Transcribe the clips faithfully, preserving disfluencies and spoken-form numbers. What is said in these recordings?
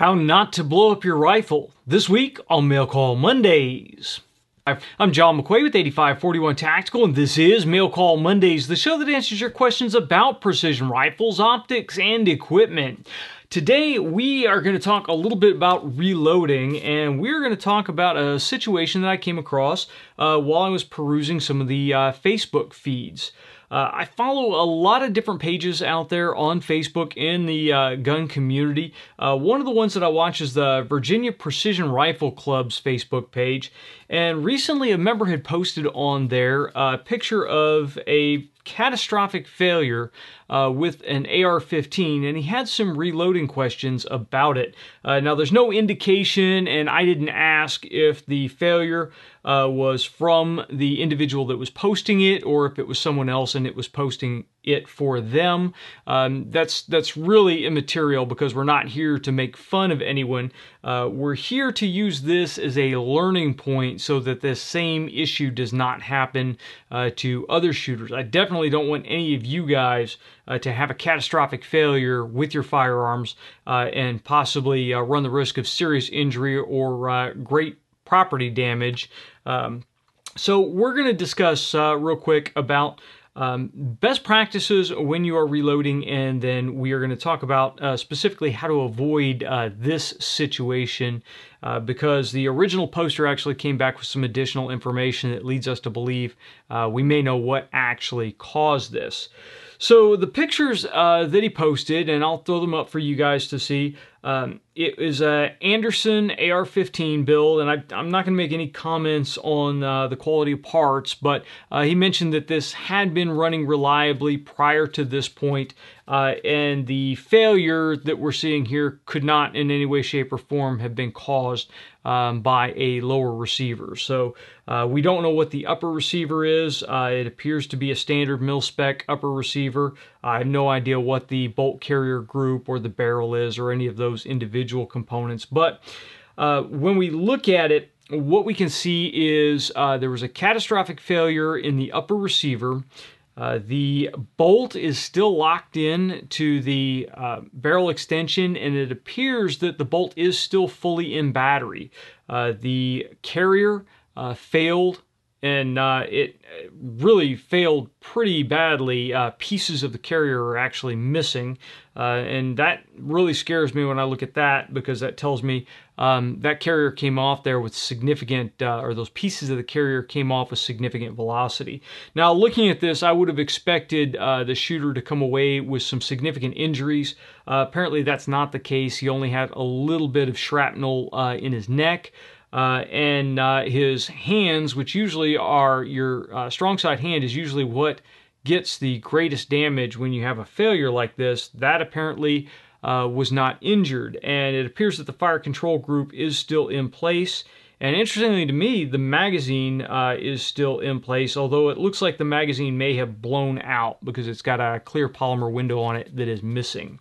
How not to blow up your rifle. This week on Mail Call Mondays. I'm John McQuay with eighty-five forty-one Tactical, and this is Mail Call Mondays, the show that answers your questions about precision rifles, optics, and equipment. Today, we are going to talk a little bit about reloading, and we're going to talk about a situation that I came across uh, while I was perusing some of the uh, Facebook feeds. Uh, I follow a lot of different pages out there on Facebook in the uh, gun community. Uh, one of the ones that I watch is the Virginia Precision Rifle Club's Facebook page. And recently a member had posted on there a picture of a catastrophic failure uh, with an A R fifteen, and he had some reloading questions about it. Uh, now, there's no indication, and I didn't ask if the failure uh, was from the individual that was posting it or if it was someone else and it was posting it for them. Um, that's that's really immaterial because we're not here to make fun of anyone. Uh, we're here to use this as a learning point so that this same issue does not happen uh, to other shooters. I definitely don't want any of you guys uh, to have a catastrophic failure with your firearms uh, and possibly uh, run the risk of serious injury or uh, great property damage. Um, so we're going to discuss uh, real quick about Um, best practices when you are reloading, and then we are going to talk about uh, specifically how to avoid uh, this situation uh, because the original poster actually came back with some additional information that leads us to believe uh, we may know what actually caused this. So the pictures uh, that he posted, and I'll throw them up for you guys to see, um, it is a Anderson A R fifteen build, and I, I'm not going to make any comments on uh, the quality of parts, but uh, he mentioned that this had been running reliably prior to this point, uh, and the failure that we're seeing here could not in any way, shape, or form have been caused um, by a lower receiver. So uh, we don't know what the upper receiver is. Uh, it appears to be a standard mil-spec upper receiver. I have no idea what the bolt carrier group or the barrel is or any of those individual components. But uh, when we look at it, what we can see is uh, there was a catastrophic failure in the upper receiver. Uh, the bolt is still locked in to the uh, barrel extension, and it appears that the bolt is still fully in battery. Uh, the carrier uh, failed, and uh, it really failed pretty badly. Uh, pieces of the carrier are actually missing, uh, and that really scares me when I look at that because that tells me um, that carrier came off there with significant, uh, or those pieces of the carrier came off with significant velocity. Now, looking at this, I would have expected uh, the shooter to come away with some significant injuries. Uh, apparently, that's not the case. He only had a little bit of shrapnel uh, in his neck. Uh, and uh, his hands, which usually are your uh, strong side hand, is usually what gets the greatest damage when you have a failure like this. That apparently uh, was not injured, and it appears that the fire control group is still in place. And interestingly to me, the magazine uh, is still in place, although it looks like the magazine may have blown out because it's got a clear polymer window on it that is missing.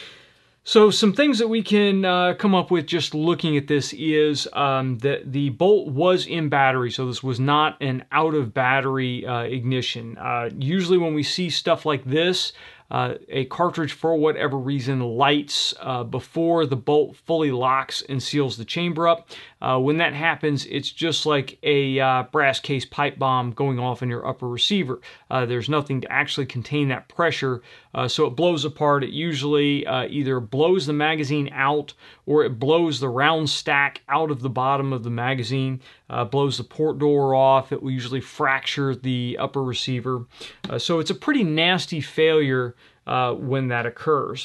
So some things that we can uh, come up with just looking at this is um, that the bolt was in battery, so this was not an out-of-battery uh, ignition. Uh, usually when we see stuff like this, uh, a cartridge, for whatever reason, lights uh, before the bolt fully locks and seals the chamber up. Uh, when that happens, it's just like a uh, brass case pipe bomb going off in your upper receiver. Uh, there's nothing to actually contain that pressure, uh, so it blows apart. It usually uh, either blows the magazine out or it blows the round stack out of the bottom of the magazine, uh, blows the port door off. It will usually fracture the upper receiver. Uh, so it's a pretty nasty failure uh, when that occurs.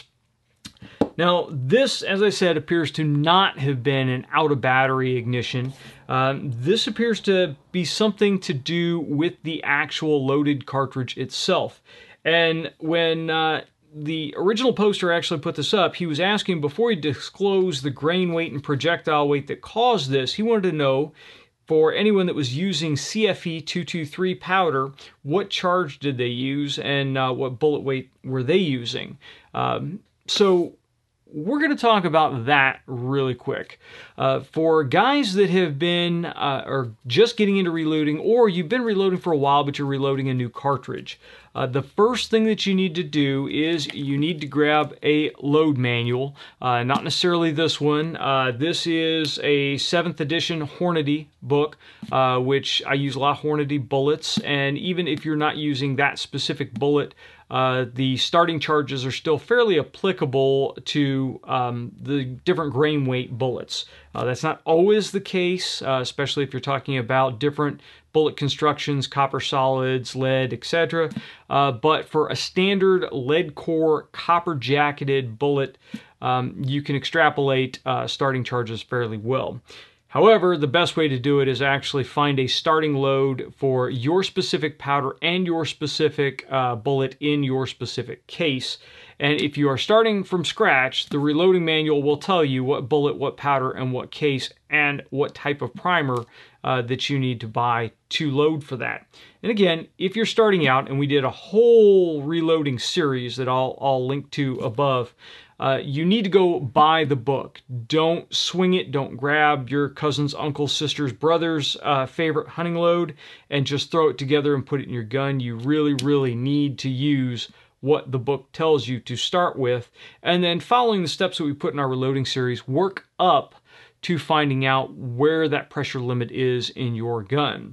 Now, this, as I said, appears to not have been an out-of-battery ignition. Um, this appears to be something to do with the actual loaded cartridge itself. And when uh, the original poster actually put this up, he was asking, before he disclosed the grain weight and projectile weight that caused this, he wanted to know, for anyone that was using C F E two twenty-three powder, what charge did they use and uh, what bullet weight were they using? Um, so we're going to talk about that really quick. Uh, for guys that have been uh, or just getting into reloading, or you've been reloading for a while but you're reloading a new cartridge, uh, the first thing that you need to do is you need to grab a load manual. Uh, not necessarily this one. Uh, this is a seventh edition Hornady book, uh, which I use a lot of Hornady bullets, and even if you're not using that specific bullet, Uh, the starting charges are still fairly applicable to um, the different grain weight bullets. Uh, that's not always the case, uh, especially if you're talking about different bullet constructions, copper solids, lead, et cetera. Uh, but for a standard lead core copper jacketed bullet, um, you can extrapolate uh, starting charges fairly well. However, the best way to do it is actually find a starting load for your specific powder and your specific uh, bullet in your specific case. And if you are starting from scratch, the reloading manual will tell you what bullet, what powder, and what case, and what type of primer uh, that you need to buy to load for that. And again, if you're starting out, and we did a whole reloading series that I'll, I'll link to above, Uh, you need to go buy the book. Don't swing it. Don't grab your cousin's, uncle's, sister's, brother's uh, favorite hunting load and just throw it together and put it in your gun. You really, really need to use what the book tells you to start with. And then following the steps that we put in our reloading series, work up to finding out where that pressure limit is in your gun.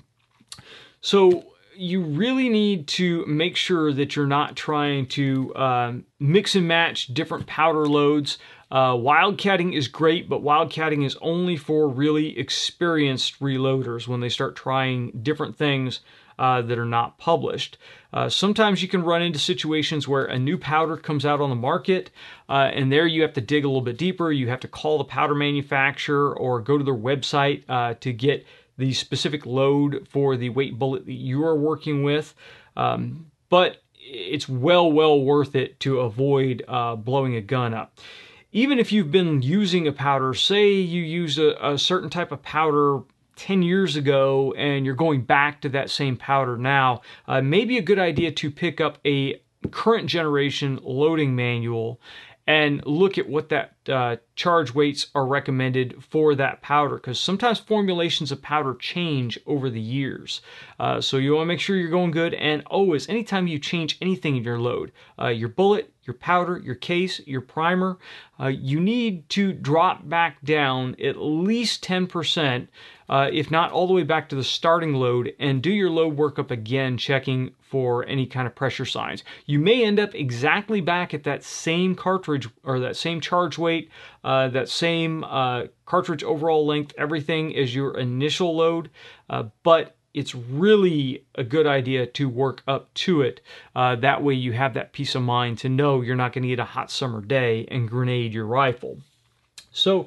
So you really need to make sure that you're not trying to um, mix and match different powder loads. Uh, wildcatting is great, but wildcatting is only for really experienced reloaders when they start trying different things uh, that are not published. Uh, sometimes you can run into situations where a new powder comes out on the market, uh, and there you have to dig a little bit deeper. You have to call the powder manufacturer or go to their website uh, to get the specific load for the weight bullet that you are working with. Um, but it's well, well worth it to avoid uh, blowing a gun up. Even if you've been using a powder, say you used a, a certain type of powder ten years ago and you're going back to that same powder now, uh, maybe a good idea to pick up a current generation loading manual and look at what that uh, charge weights are recommended for that powder, because sometimes formulations of powder change over the years. Uh, so you want to make sure you're going good, and always, anytime you change anything in your load, uh, your bullet, your powder, your case, your primer, uh, you need to drop back down at least ten percent, uh, if not all the way back to the starting load, and do your load workup again, checking for any kind of pressure signs. You may end up exactly back at that same cartridge or that same charge weight, uh, that same uh, cartridge overall length, everything as your initial load, uh, but it's really a good idea to work up to it. Uh, that way you have that peace of mind to know you're not going to get a hot summer day and grenade your rifle. So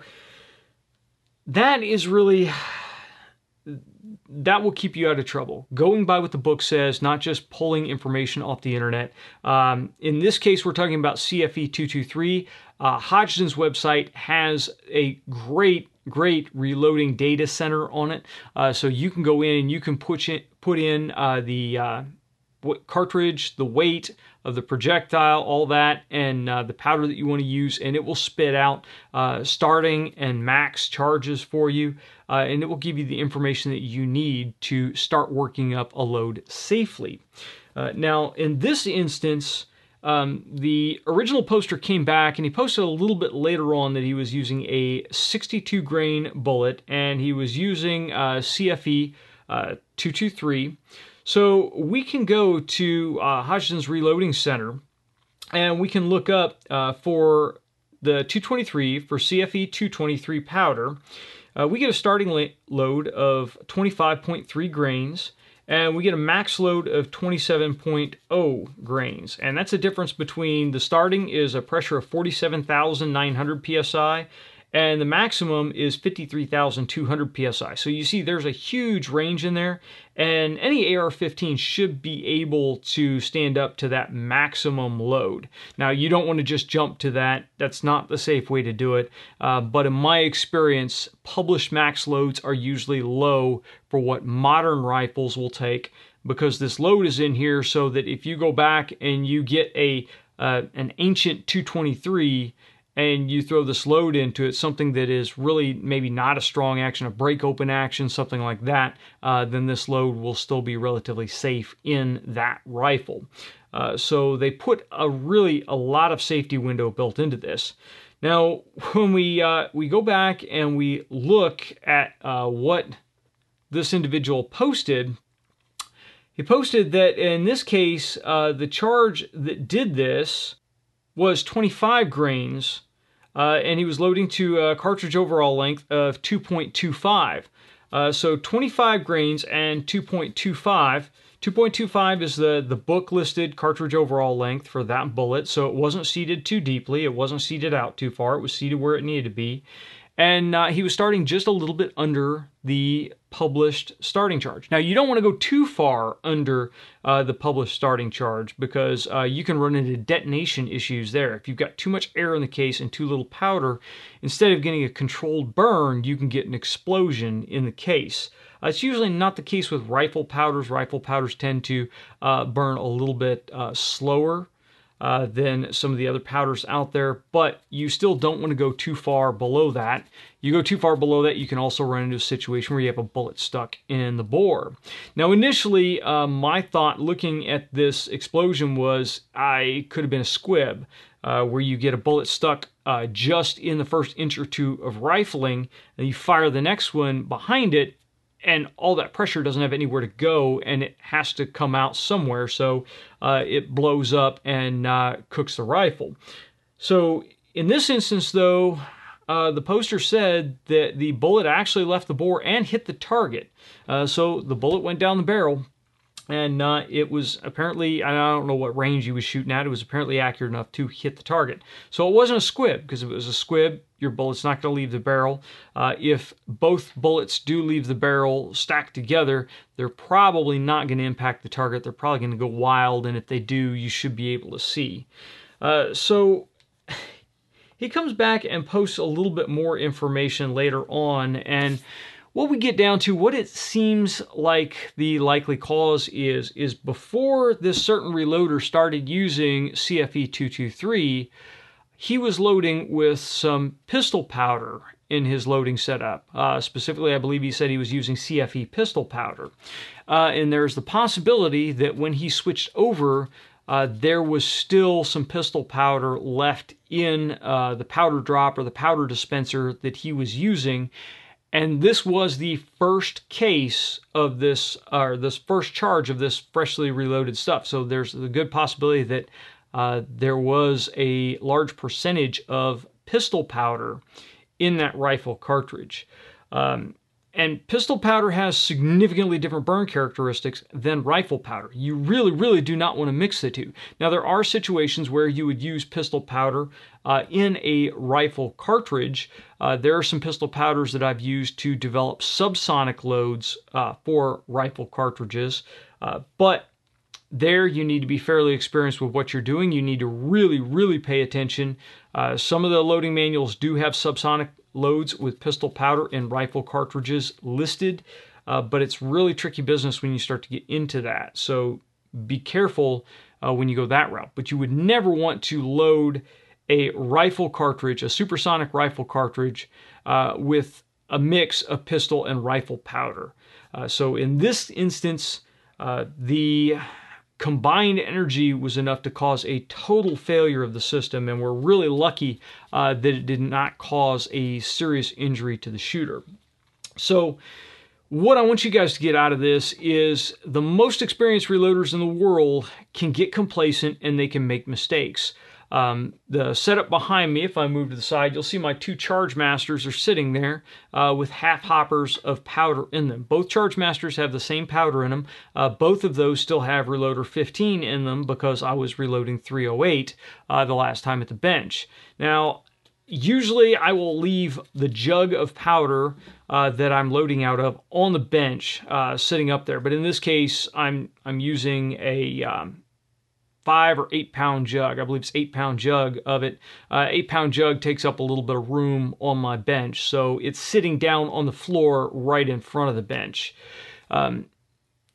that is really, that will keep you out of trouble. Going by what the book says, not just pulling information off the internet. Um, in this case, we're talking about C F E two twenty-three. Uh, Hodgdon's website has a great great reloading data center on it, uh, so you can go in and you can put in, put in uh, the uh, cartridge, the weight of the projectile, all that, and uh, the powder that you want to use, and it will spit out uh, starting and max charges for you, uh, and it will give you the information that you need to start working up a load safely. Uh, now, in this instance, Um, the original poster came back, and he posted a little bit later on that he was using a sixty-two grain bullet, and he was using uh, C F E uh, two twenty-three. So we can go to uh, Hodgdon's Reloading Center, and we can look up uh, for the two twenty-three, for C F E two twenty-three powder. Uh, we get a starting load of twenty-five point three grains. And we get a max load of twenty-seven point zero grains. And that's a difference between the starting is a pressure of forty-seven thousand nine hundred P S I, and the maximum is fifty-three thousand two hundred P S I. So you see there's a huge range in there, and any A R fifteen should be able to stand up to that maximum load. Now, you don't want to just jump to that. That's not the safe way to do it. Uh, but in my experience, published max loads are usually low for what modern rifles will take, because this load is in here so that if you go back and you get a uh, an ancient two twenty-three and you throw this load into it, something that is really maybe not a strong action, a break open action, something like that, uh, then this load will still be relatively safe in that rifle. Uh, so they put a really a lot of safety window built into this. Now, when we uh, we go back and we look at uh, what this individual posted, he posted that in this case, uh, the charge that did this was twenty-five grains, uh, and he was loading to a cartridge overall length of two point two five. Uh, so twenty-five grains and two point two five. two point two five is the, the book listed cartridge overall length for that bullet, so it wasn't seated too deeply, it wasn't seated out too far, it was seated where it needed to be. And uh, he was starting just a little bit under the published starting charge. Now, you don't want to go too far under uh, the published starting charge because uh, you can run into detonation issues there. If you've got too much air in the case and too little powder, instead of getting a controlled burn, you can get an explosion in the case. Uh, it's usually not the case with rifle powders. Rifle powders tend to uh, burn a little bit uh, slower Uh, than some of the other powders out there, but you still don't want to go too far below that. You go too far below that, you can also run into a situation where you have a bullet stuck in the bore. Now, initially, uh, my thought looking at this explosion was I could have been a squib, uh, where you get a bullet stuck uh, just in the first inch or two of rifling, and you fire the next one behind it, and all that pressure doesn't have anywhere to go, and it has to come out somewhere, so uh, it blows up and uh, cooks the rifle. So in this instance, though, uh, the poster said that the bullet actually left the bore and hit the target. Uh, so the bullet went down the barrel, and uh, it was apparently, I don't know what range he was shooting at, it was apparently accurate enough to hit the target. So it wasn't a squib, because if it was a squib, your bullet's not going to leave the barrel. Uh, if both bullets do leave the barrel stacked together, they're probably not going to impact the target. They're probably going to go wild, and if they do, you should be able to see. Uh, so he comes back and posts a little bit more information later on, and what we get down to, what it seems like the likely cause is, is before this certain reloader started using C F E two twenty-three, he was loading with some pistol powder in his loading setup. Uh, specifically, I believe he said he was using C F E pistol powder. Uh, and there's the possibility that when he switched over, uh, there was still some pistol powder left in uh, the powder drop or the powder dispenser that he was using. And this was the first case of this, or this first charge of this freshly reloaded stuff. So there's a good possibility that uh, there was a large percentage of pistol powder in that rifle cartridge. Um, and pistol powder has significantly different burn characteristics than rifle powder. You really, really do not want to mix the two. Now, there are situations where you would use pistol powder uh, in a rifle cartridge. Uh, there are some pistol powders that I've used to develop subsonic loads uh, for rifle cartridges, uh, but there you need to be fairly experienced with what you're doing. You need to really, really pay attention. Uh, some of the loading manuals do have subsonic loads with pistol powder and rifle cartridges listed, uh, but it's really tricky business when you start to get into that. So be careful uh, when you go that route. But you would never want to load a rifle cartridge, a supersonic rifle cartridge, uh, with a mix of pistol and rifle powder. Uh, so in this instance, uh, the combined energy was enough to cause a total failure of the system, and we're really lucky uh, that it did not cause a serious injury to the shooter. So what I want you guys to get out of this is the most experienced reloaders in the world can get complacent and they can make mistakes. Um, the setup behind me, if I move to the side, you'll see my two Charge Masters are sitting there uh, with half hoppers of powder in them. Both Charge Masters have the same powder in them. Uh, both of those still have Reloader fifteen in them because I was reloading three oh eight uh, the last time at the bench. Now, usually I will leave the jug of powder uh, that I'm loading out of on the bench uh, sitting up there. But in this case, I'm, I'm using a Um, five or eight pound jug. I believe it's eight pound jug of it. Uh, eight pound jug takes up a little bit of room on my bench. So it's sitting down on the floor right in front of the bench. Um,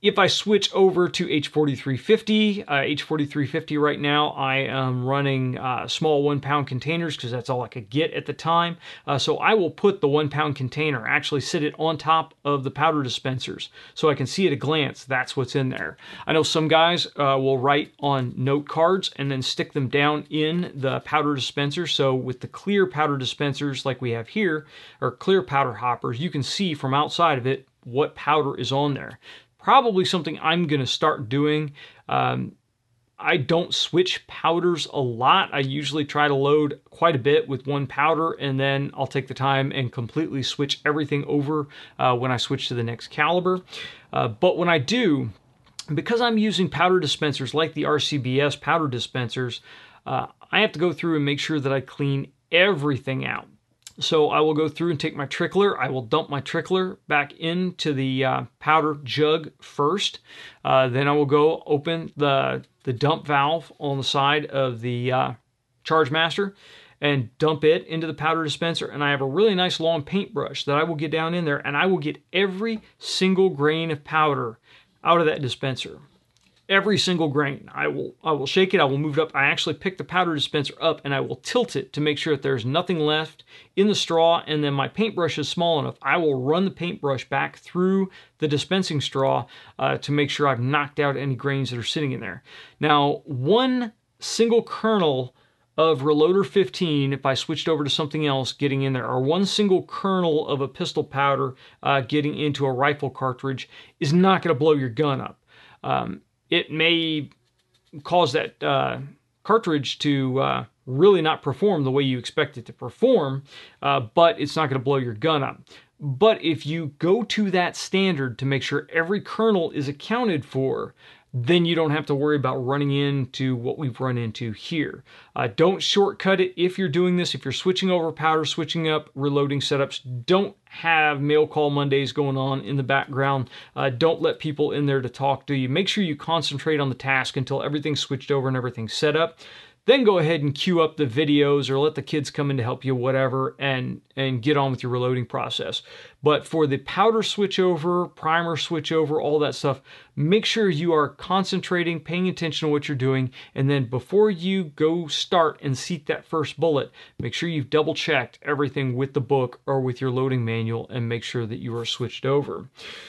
If I switch over to H forty-three fifty, uh, H forty-three fifty right now, I am running uh, small one pound containers because that's all I could get at the time. Uh, so I will put the one pound container, actually sit it on top of the powder dispensers so I can see at a glance that's what's in there. I know some guys uh, will write on note cards and then stick them down in the powder dispenser. So with the clear powder dispensers like we have here, or clear powder hoppers, you can see from outside of it what powder is on there. Probably something I'm going to start doing. Um, I don't switch powders a lot. I usually try to load quite a bit with one powder, and then I'll take the time and completely switch everything over uh, when I switch to the next caliber. Uh, but when I do, because I'm using powder dispensers like the R C B S powder dispensers, uh, I have to go through and make sure that I clean everything out. So I will go through and take my trickler. I will dump my trickler back into the uh, powder jug first. Uh, then I will go open the, the dump valve on the side of the uh, Charge Master and dump it into the powder dispenser. And I have a really nice long paintbrush that I will get down in there, and I will get every single grain of powder out of that dispenser. Every single grain. I will I will shake it, I will move it up. I actually pick the powder dispenser up and I will tilt it to make sure that there's nothing left in the straw, and then my paintbrush is small enough. I will run the paintbrush back through the dispensing straw uh, to make sure I've knocked out any grains that are sitting in there. Now, one single kernel of Reloader fifteen, if I switched over to something else getting in there, or one single kernel of a pistol powder uh, getting into a rifle cartridge is not going to blow your gun up. Um, It may cause that uh, cartridge to uh, really not perform the way you expect it to perform, uh, but it's not going to blow your gun up. But if you go to that standard to make sure every kernel is accounted for, then you don't have to worry about running into what we've run into here. Uh, don't shortcut it if you're doing this. If you're switching over powder, switching up reloading setups, don't have Mail Call Mondays going on in the background. Uh, don't let people in there to talk to you. Make sure you concentrate on the task until everything's switched over and everything's set up. Then go ahead and queue up the videos or let the kids come in to help you, whatever, and, and get on with your reloading process. But for the powder switchover, primer switchover, all that stuff, make sure you are concentrating, paying attention to what you're doing, and then before you go start and seat that first bullet, make sure you've double checked everything with the book or with your loading manual and make sure that you are switched over.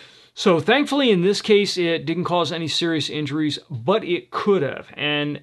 So thankfully in this case it didn't cause any serious injuries, but it could have. And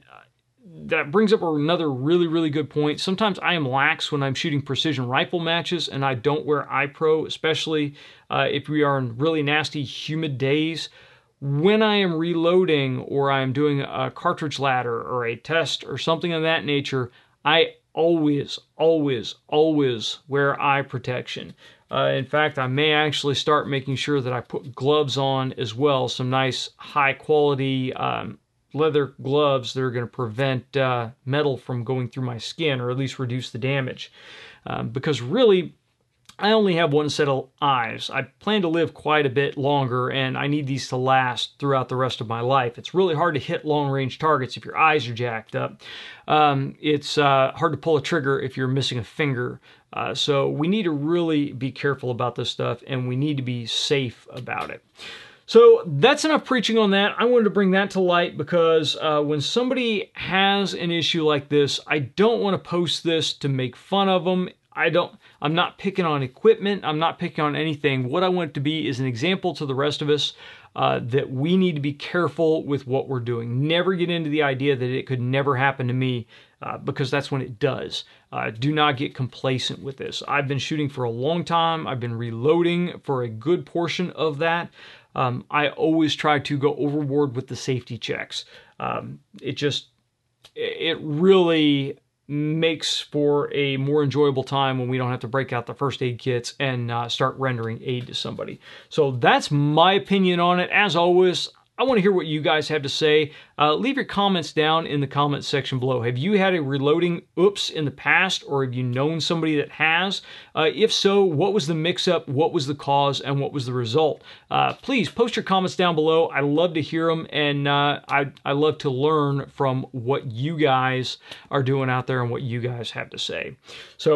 that brings up another really, really good point. Sometimes I am lax when I'm shooting precision rifle matches and I don't wear eye pro, especially uh, if we are in really nasty, humid days. When I am reloading or I'm doing a cartridge ladder or a test or something of that nature, I always, always, always wear eye protection. Uh, in fact, I may actually start making sure that I put gloves on as well, some nice high quality um, leather gloves that are going to prevent uh, metal from going through my skin, or at least reduce the damage. Um, because really, I only have one set of eyes. I plan to live quite a bit longer, and I need these to last throughout the rest of my life. It's really hard to hit long-range targets if your eyes are jacked up. Um, it's uh, hard to pull a trigger if you're missing a finger. Uh, so we need to really be careful about this stuff, and we need to be safe about it. So that's enough preaching on that. I wanted to bring that to light because uh, when somebody has an issue like this, I don't want to post this to make fun of them. I don't, I'm not picking on equipment. I'm not picking on anything. What I want it to be is an example to the rest of us uh, that we need to be careful with what we're doing. Never get into the idea that it could never happen to me uh, because that's when it does. Uh, do not get complacent with this. I've been shooting for a long time. I've been reloading for a good portion of that. Um, I always try to go overboard with the safety checks. Um, it just, it really makes for a more enjoyable time when we don't have to break out the first aid kits and uh, start rendering aid to somebody. So that's my opinion on it. As always, I want to hear what you guys have to say. Uh, leave your comments down in the comments section below. Have you had a reloading oops in the past, or have you known somebody that has? Uh, if so, what was the mix-up, what was the cause, and what was the result? Uh, please post your comments down below. I love to hear them, and uh, I, I love to learn from what you guys are doing out there and what you guys have to say. So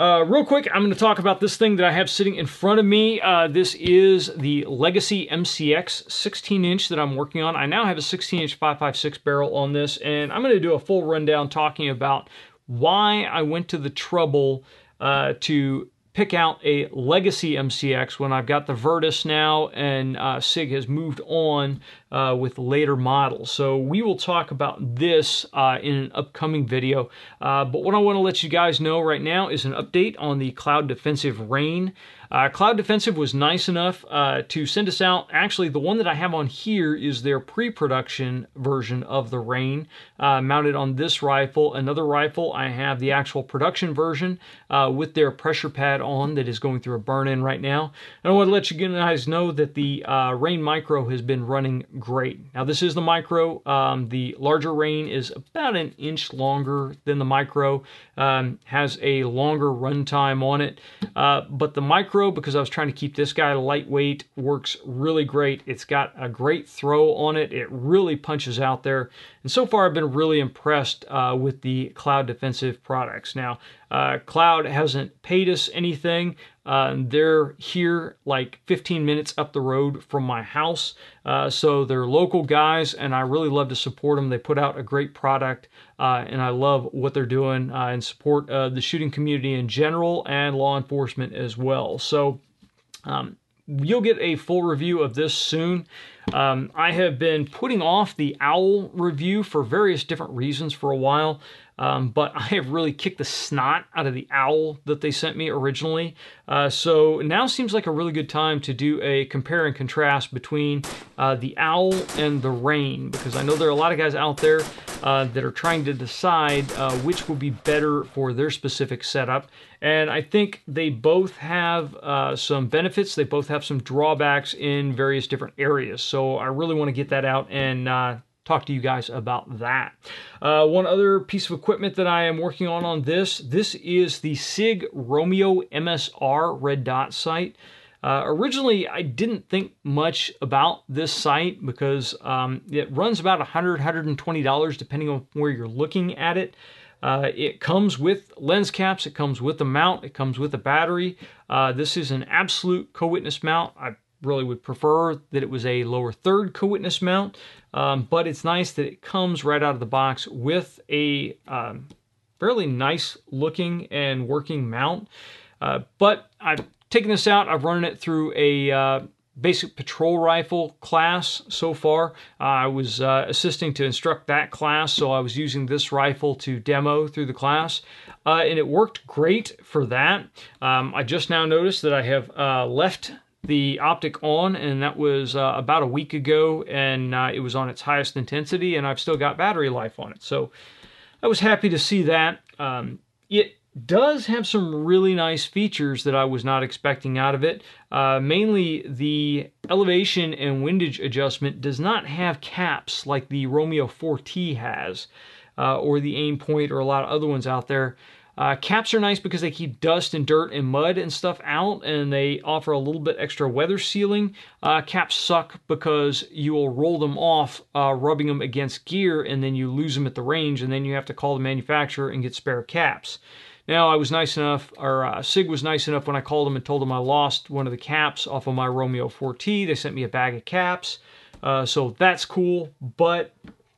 Uh, real quick, I'm going to talk about this thing that I have sitting in front of me. Uh, this is the Legacy M C X sixteen inch that I'm working on. I now have a sixteen inch five five six barrel on this, and I'm going to do a full rundown talking about why I went to the trouble uh, to pick out a Legacy M C X when I've got the Virtus now, and uh, SIG has moved on uh, with later models. So we will talk about this uh, in an upcoming video. Uh, but what I want to let you guys know right now is an update on the Cloud Defensive Rain. Uh, Cloud Defensive was nice enough uh, to send us out. Actually, the one that I have on here is their pre-production version of the Rain, uh, mounted on this rifle. Another rifle, I have the actual production version uh, with their pressure pad on that is going through a burn-in right now. And I want to let you guys know that the uh, Rain Micro has been running great. Now, this is the Micro. Um, the larger Rain is about an inch longer than the Micro, um, has a longer runtime on it, uh, but the Micro, because I was trying to keep this guy lightweight, works really great. It's got a great throw on it. It really punches out there. And so far, I've been really impressed uh, with the Cloud Defensive products. Now, uh, Cloud hasn't paid us anything. Uh, they're here like fifteen minutes up the road from my house. Uh, so they're local guys, and I really love to support them. They put out a great product, uh, and I love what they're doing uh, and support uh, the shooting community in general and law enforcement as well. So um, you'll get a full review of this soon. Um, I have been putting off the OWL review for various different reasons for a while. Um, but I have really kicked the snot out of the OWL that they sent me originally. Uh, so now seems like a really good time to do a compare and contrast between uh, the OWL and the Rain, because I know there are a lot of guys out there uh, that are trying to decide uh, which will be better for their specific setup. And I think they both have uh, some benefits. They both have some drawbacks in various different areas. So I really want to get that out and uh, talk to you guys about that. Uh, one other piece of equipment that I am working on on this, this is the SIG Romeo M S R red dot sight. Uh, originally, I didn't think much about this sight because um, it runs about one hundred dollars, one hundred twenty dollars depending on where you're looking at it. Uh, it comes with lens caps, it comes with a mount, it comes with a battery. Uh, this is an absolute co-witness mount. I really would prefer that it was a lower third co-witness mount, um, but it's nice that it comes right out of the box with a um, fairly nice looking and working mount. Uh, but I've taken this out, I've run it through a uh, basic patrol rifle class so far. Uh, I was uh, assisting to instruct that class, so I was using this rifle to demo through the class, uh, and it worked great for that. Um, I just now noticed that I have uh, left the optic on, and that was uh, about a week ago, and uh, it was on its highest intensity, and I've still got battery life on it. So I was happy to see that. Um, it does have some really nice features that I was not expecting out of it. Uh, mainly the elevation and windage adjustment does not have caps like the Romeo four T has, uh, or the Aimpoint, or a lot of other ones out there. Uh, caps are nice because they keep dust and dirt and mud and stuff out, and they offer a little bit extra weather sealing. Uh, caps suck because you will roll them off uh, rubbing them against gear, and then you lose them at the range, and then you have to call the manufacturer and get spare caps. Now, I was nice enough, or uh, SIG was nice enough when I called them and told them I lost one of the caps off of my Romeo four T. They sent me a bag of caps, uh, so that's cool, but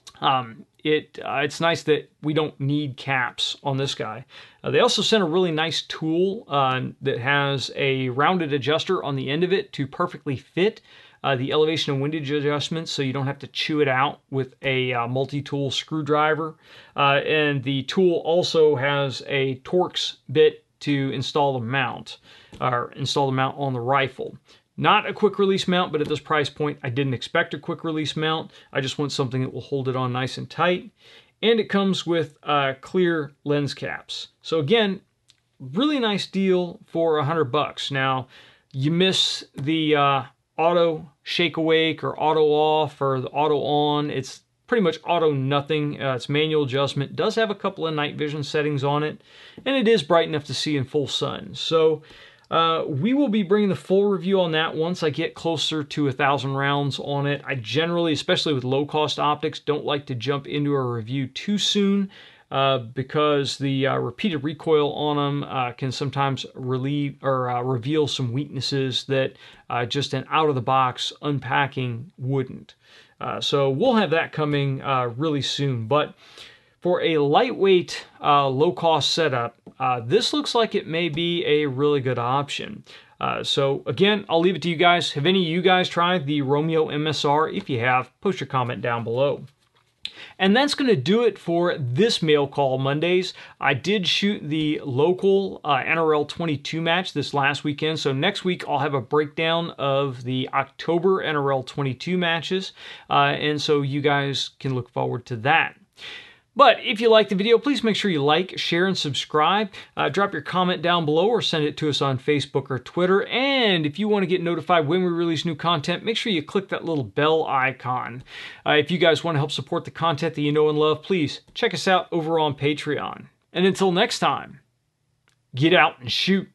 um, it uh, it's nice that we don't need caps on this guy. Uh, they also sent a really nice tool uh, that has a rounded adjuster on the end of it to perfectly fit uh, the elevation and windage adjustments, so you don't have to chew it out with a uh, multi-tool screwdriver. Uh, and the tool also has a Torx bit to install the mount, or install the mount on the rifle. Not a quick release mount, but at this price point, I didn't expect a quick release mount. I just want something that will hold it on nice and tight. And it comes with uh, clear lens caps. So again, really nice deal for a hundred bucks. Now, you miss the uh, auto shake awake or auto off or the auto on. It's pretty much auto nothing. Uh, it's manual adjustment. It does have a couple of night vision settings on it, and it is bright enough to see in full sun. So uh, we will be bringing the full review on that once I get closer to a thousand rounds on it. I generally, especially with low cost optics, don't like to jump into a review too soon uh, because the uh, repeated recoil on them uh, can sometimes relieve or uh, reveal some weaknesses that uh, just an out-of-the-box unpacking wouldn't. Uh, so we'll have that coming uh, really soon. But for a lightweight, uh, low-cost setup, uh, this looks like it may be a really good option. Uh, so again, I'll leave it to you guys. Have any of you guys tried the Romeo M S R? If you have, post your comment down below. And that's going to do it for this Mail Call Mondays. I did shoot the local uh, N R L twenty-two match this last weekend, so next week I'll have a breakdown of the October N R L twenty-two matches, uh, and so you guys can look forward to that. But if you like the video, please make sure you like, share, and subscribe. Uh, drop your comment down below or send it to us on Facebook or Twitter. And if you want to get notified when we release new content, make sure you click that little bell icon. Uh, if you guys want to help support the content that you know and love, please check us out over on Patreon. And until next time, get out and shoot.